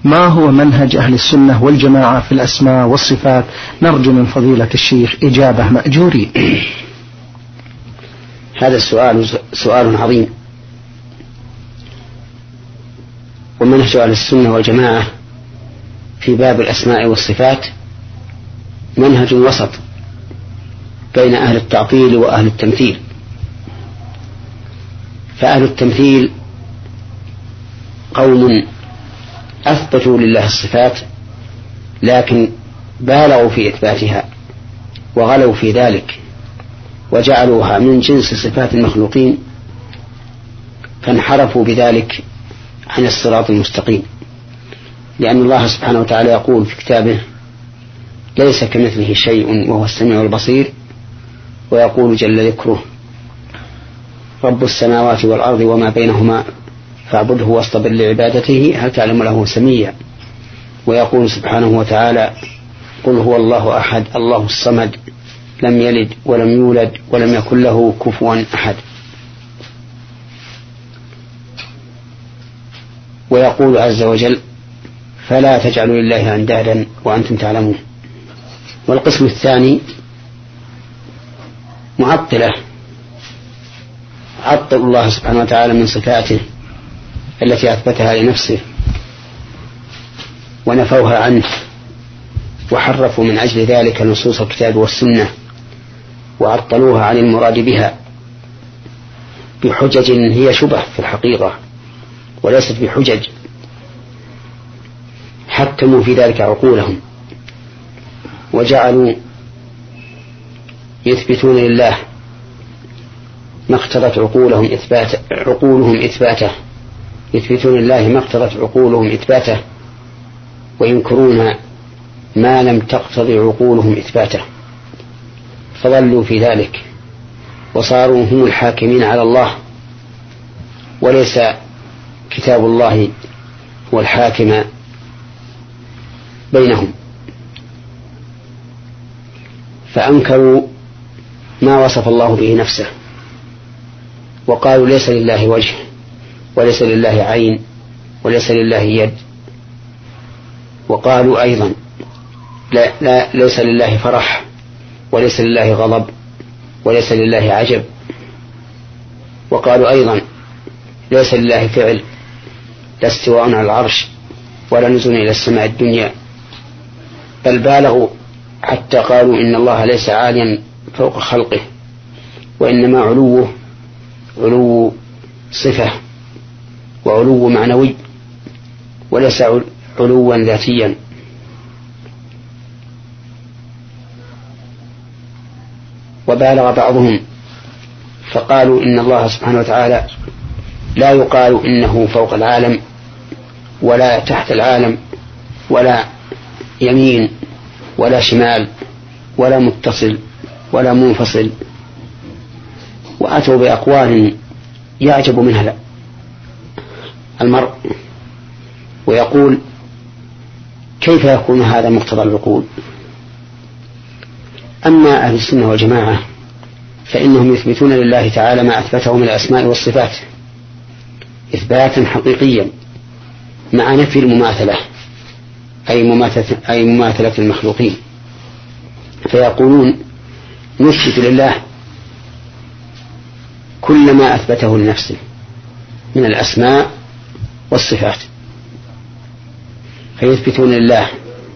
ما هو منهج أهل السنة والجماعة في الأسماء والصفات؟ نرجو من فضيلة الشيخ إجابة مأجورين. هذا السؤال سؤال عظيم. ومنهج أهل السنة والجماعة في باب الأسماء والصفات منهج وسط بين أهل التعطيل وأهل التمثيل. فأهل التمثيل قوم أثبتوا لله الصفات لكن بالغوا في إثباتها وغلوا في ذلك وجعلوها من جنس صفات المخلوقين، فانحرفوا بذلك عن الصراط المستقيم. لأن الله سبحانه وتعالى يقول في كتابه: ليس كمثله شيء وهو السميع البصير. ويقول جل ذكره: رب السماوات والأرض وما بينهما فاعبده واصطبر لعبادته هل تعلم له سميا. ويقول سبحانه وتعالى: قل هو الله أحد الله الصمد لم يلد ولم يولد ولم يكن له كفوا أحد. ويقول عز وجل: فلا تجعلوا لله أندادا وأنتم تعلمون. والقسم الثاني معطلة، عطلوا الله سبحانه وتعالى من صفاته التي أثبتها لنفسه ونفوها عنه، وحرفوا من أجل ذلك نصوص الكتاب والسنة وعطلوها عن المراد بها بحجج هي شبه في الحقيقة وليست بحجج. حكموا في ذلك عقولهم وجعلوا يثبتون لله ما اقتضت عقولهم إثباته، يثبتون لله ما اقتضت عقولهم إثباته وينكرون ما لم تقتضي عقولهم إثباته، فضلوا في ذلك وصاروا هم الحاكمين على الله وليس كتاب الله هو الحاكم بينهم. فأنكروا ما وصف الله به نفسه وقالوا: ليس لله وجه وليس لله عين وليس لله يد. وقالوا أيضا: ليس لله فرح وليس لله غضب وليس لله عجب. وقالوا أيضا: ليس لله فعل لا استواء على العرش ولا نزول إلى السماء الدنيا. بل بالغوا حتى قالوا إن الله ليس عاليا فوق خلقه، وإنما علوه علو صفة وعلو معنوي وليس علوا ذاتيا. وبالغ بعضهم فقالوا إن الله سبحانه وتعالى لا يقال إنه فوق العالم ولا تحت العالم ولا يمين ولا شمال ولا متصل ولا منفصل. وأتوا بأقوال يعجب منها المرء ويقول: كيف يكون هذا مقتضى العقول؟ أما أهل السنة والجماعة فإنهم يثبتون لله تعالى ما أثبته من الأسماء والصفات إثباتا حقيقيا مع نفي المماثلة أي مماثلة المخلوقين. فيقولون: نثبت لله كل ما أثبته لنفسه من الأسماء والصفات. فيثبتون لله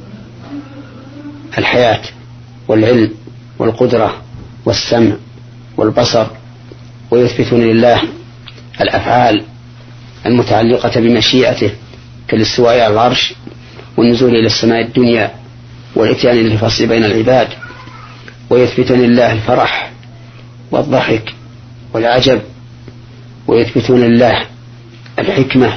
الحياة والعلم والقدرة والسمع والبصر، ويثبتون لله الأفعال المتعلقة بمشيئته كالاستواء على العرش والنزول إلى السماء الدنيا والإتيان للفصل بين العباد. ويثبتون لله الفرح والضحك والعجب، ويثبتون لله الحكمة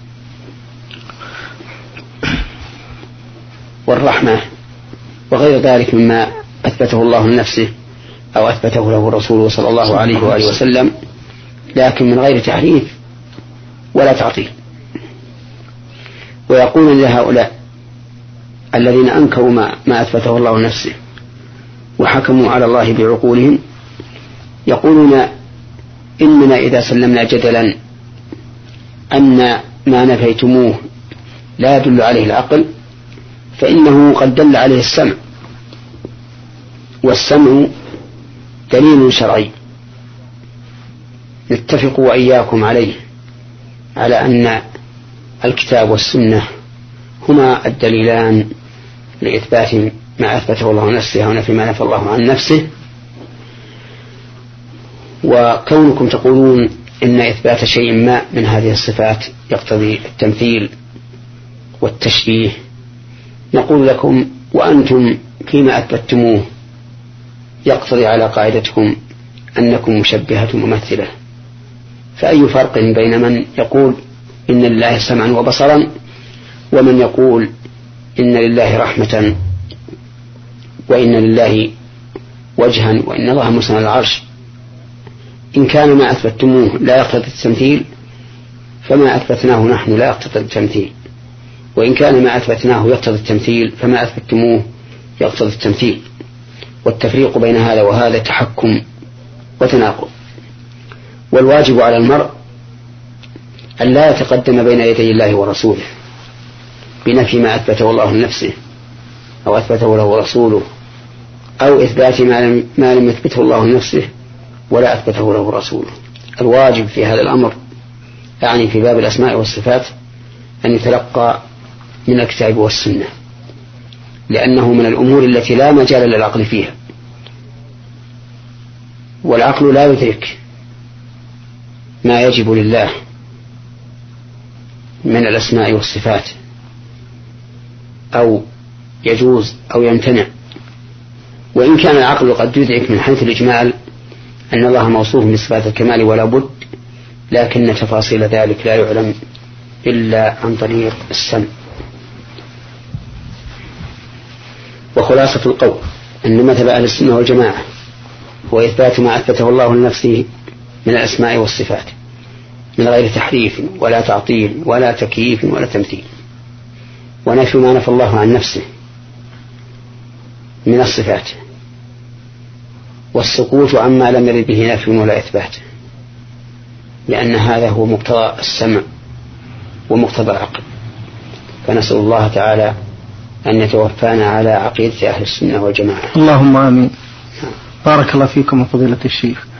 والرحمة وغير ذلك مما أثبته الله لنفسه أو أثبته له رسوله صلى الله عليه وآله وسلم، لكن من غير تحريف ولا تعطيل. ويقولون لهؤلاء الذين أنكروا ما أثبته الله لنفسه وحكموا على الله بعقولهم، يقولون: إننا إذا سلمنا جدلا أن ما نفيتموه لا يدل عليه العقل فإنه قد دل عليه السمع، والسمع دليل شرعي نتفق وإياكم عليه على أن الكتاب والسنة هما الدليلان لإثبات ما أثبته الله نفسه ونفي ما نفى الله عن نفسه. وكونكم تقولون إن إثبات شيء ما من هذه الصفات يقتضي التمثيل والتشبيه، نقول لكم وأنتم فيما أثبتموه يقتضي على قاعدتكم أنكم مشبهة ممثلة، فأي فرق بين من يقول إن لله سمعا وبصرا ومن يقول إن لله رحمة وإن لله وجها وإن الله مستوى على العرش؟ إن كان ما أثبتموه لا يقتضي التمثيل فما أثبتناه نحن لا يقتضي التمثيل، وإن كان ما أثبتناه يقتضي التمثيل فما أثبتموه يقتضي التمثيل. والتفريق بين هذا وهذا تحكم وتناقض. والواجب على المرء أن لا يتقدم بين يدي الله ورسوله بنفي ما أثبته الله لنفسه أو أثبته له رسوله، أو إثبات ما لم يثبته الله لنفسه ولا أثبته له رسوله. الواجب في هذا الأمر يعني في باب الأسماء والصفات أن يتلقى من الكتاب والسنة، لأنه من الأمور التي لا مجال للعقل فيها، والعقل لا يدرك ما يجب لله من الأسماء والصفات أو يجوز أو يمتنع. وإن كان العقل قد يدرك من حيث الإجمال أن الله موصوف بصفات الكمال ولا بد، لكن تفاصيل ذلك لا يعلم إلا عن طريق السمع. وخلاصة القول أن مذهب أهل السنة والجماعة هو إثبات ما أثبته الله لنفسه من الأسماء والصفات من غير تحريف ولا تعطيل ولا تكييف ولا تمثيل، ونفي ما نفى الله عن نفسه من الصفات، والسكوت عما لم يرد به نفي ولا إثبات، لأن هذا هو مقتضى السمع ومقتضى العقل. فنسأل الله تعالى أن يتوفانا على عقيدة أهل السنة والجماعة. اللهم آمين. بارك الله فيكم فضيلة الشيخ.